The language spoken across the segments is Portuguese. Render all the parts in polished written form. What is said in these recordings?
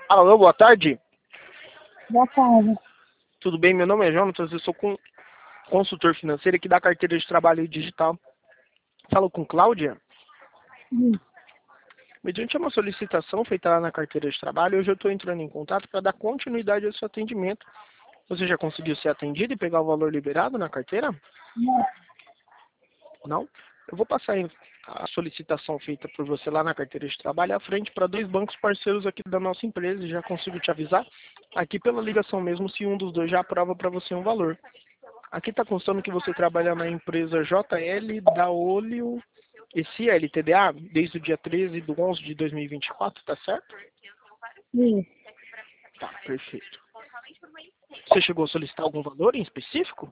Alô, boa tarde. Boa tarde. Tudo bem? Meu nome é Jonatas, eu sou consultor financeiro aqui da carteira de trabalho digital. Falo com Cláudia. Isso. Mediante uma solicitação feita lá na carteira de trabalho, hoje eu estou entrando em contato para dar continuidade ao seu atendimento. Você já conseguiu ser atendido e pegar o valor liberado na carteira? Não, Não? Eu vou passar a solicitação feita por você lá na carteira de trabalho à frente para 2 bancos parceiros aqui da nossa empresa e já consigo te avisar aqui pela ligação mesmo se um dos dois já aprova para você um valor. Aqui está constando que você trabalha na empresa JL da Olio e LTDA desde o dia 13 de 11 de 2024, tá certo? isso. Tá, perfeito. Você chegou a solicitar algum valor em específico?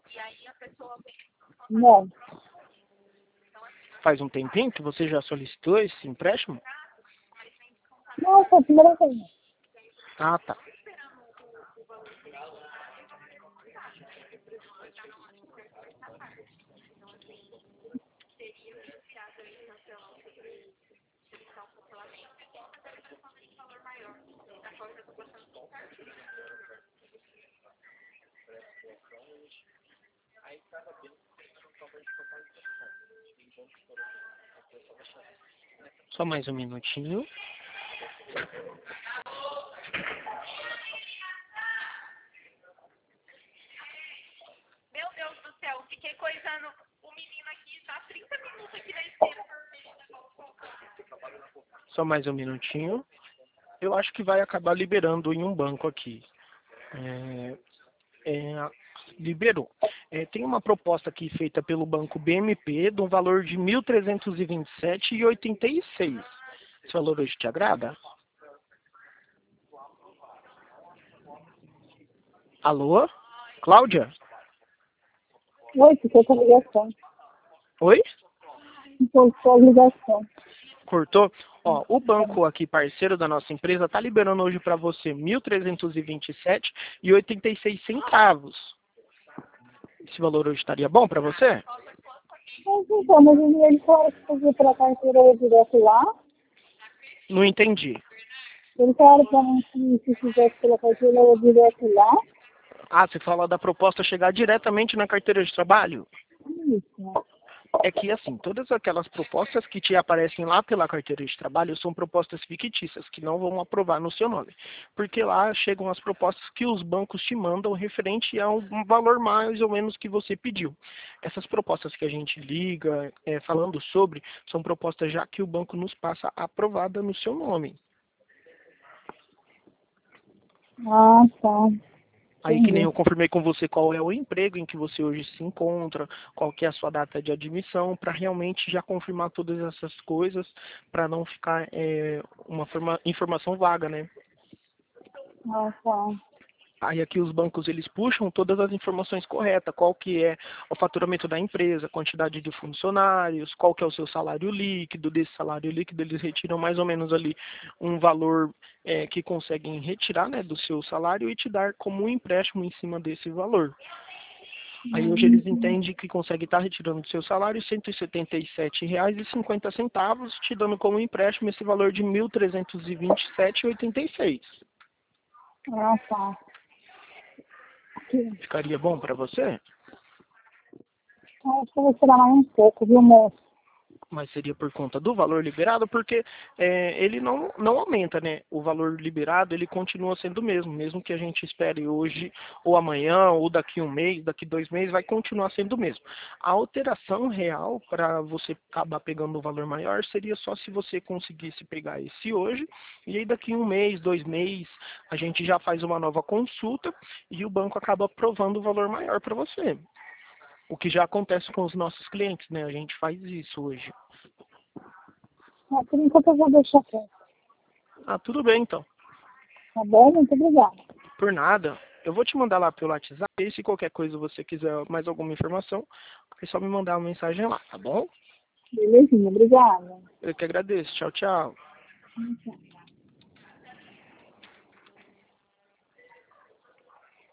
Não. Faz um tempinho que você já solicitou esse empréstimo? Não, foi a primeira vez. Ah, tá. Só mais um minutinho. Meu Deus do céu, fiquei coisando o menino aqui, tá 30 minutos aqui na esteira. Só mais um minutinho. Eu acho que vai acabar liberando em um banco aqui. Liberou. Tem uma proposta aqui feita pelo banco BMP de um valor de R$ 1.327,86. Esse valor hoje te agrada? Alô? Cláudia? Oi, fiquei com a ligação. Oi? Ficou com a ligação. Cortou? Ó, o banco aqui, parceiro da nossa empresa, está liberando hoje para você R$ 1.327,86. Esse valor hoje estaria bom para você? Mas ele falou que fazia pela carteira eu direto lá. Não entendi. Ele falaram pra mim que se fizesse pela carteira eu direto lá. Ah, você fala da proposta chegar diretamente na carteira de trabalho? Isso. É que, assim, todas aquelas propostas que te aparecem lá pela carteira de trabalho são propostas fictícias, que não vão aprovar no seu nome. Porque lá chegam as propostas que os bancos te mandam referente a um valor mais ou menos que você pediu. Essas propostas que a gente liga, falando sobre, são propostas já que o banco nos passa aprovada no seu nome. Ah, tá. Aí que nem Entendi. eu confirmei com você qual é o emprego em que você hoje se encontra, qual que é a sua data de admissão, para realmente já confirmar todas essas coisas, para não ficar uma informação vaga, né? Ah, tá. Aí aqui os bancos eles puxam todas as informações corretas, qual que é o faturamento da empresa, quantidade de funcionários, qual que é o seu salário líquido, desse salário líquido eles retiram mais ou menos ali um valor que conseguem retirar, né, do seu salário e te dar como um empréstimo em cima desse valor. Aí hoje eles entendem que conseguem estar retirando do seu salário R$ 177,50, te dando como empréstimo esse valor de R$ 1.327,86. Ah, tá. Ficaria bom para você? Acho que eu vou tirar mais um pouco, viu, moço? Mas seria por conta do valor liberado, porque ele não aumenta, né? O valor liberado, ele continua sendo o mesmo, mesmo que a gente espere hoje, ou amanhã, ou daqui um mês, daqui 2 meses, vai continuar sendo o mesmo. A alteração real para você acabar pegando um valor maior seria só se você conseguisse pegar esse hoje, e aí daqui um mês, 2 meses, a gente já faz uma nova consulta e o banco acaba aprovando o valor maior para você. O que já acontece com os nossos clientes, né? A gente faz isso hoje. Ah, por enquanto eu vou deixar quieto. Ah, tudo bem então. Tá bom? Muito obrigada. Por nada. Eu vou te mandar lá pelo WhatsApp. E se qualquer coisa você quiser mais alguma informação, é só me mandar uma mensagem lá, tá bom? Belezinha, obrigada. Eu que agradeço. Tchau, tchau. Tchau.